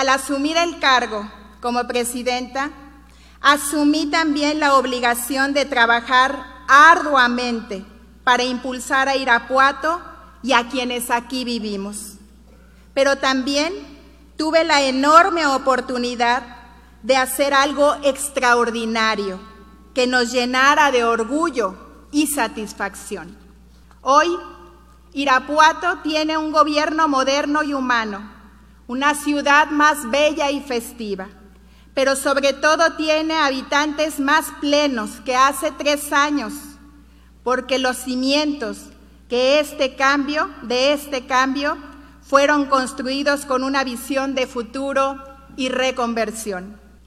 Al asumir el cargo como presidenta, asumí también la obligación de trabajar arduamente para impulsar a Irapuato y a quienes aquí vivimos. Pero también tuve la enorme oportunidad de hacer algo extraordinario que nos llenara de orgullo y satisfacción. Hoy, Irapuato tiene un gobierno moderno y humano, una ciudad más bella y festiva, pero sobre todo tiene habitantes más plenos que hace 3 años, porque los cimientos de este cambio fueron construidos con una visión de futuro y reconversión.